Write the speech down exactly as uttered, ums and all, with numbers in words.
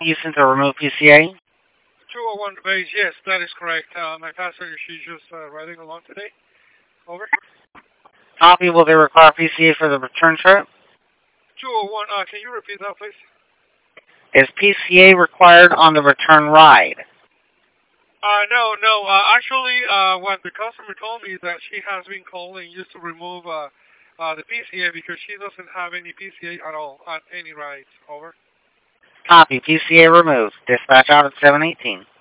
Houston to remove P C A. two oh one base, yes, that is correct. Uh, my passenger, she's just uh, riding along today. Over. Copy. Will they require P C A for the return trip? two oh one, uh, can you repeat that, please? Is P C A required on the return ride? Uh, no, no. Uh, actually, uh, what the customer told me is that she has been calling just to remove uh, uh, the P C A because she doesn't have any P C A at all on any rides. Over. Copy. P C A removed. Dispatch out at seven eighteen.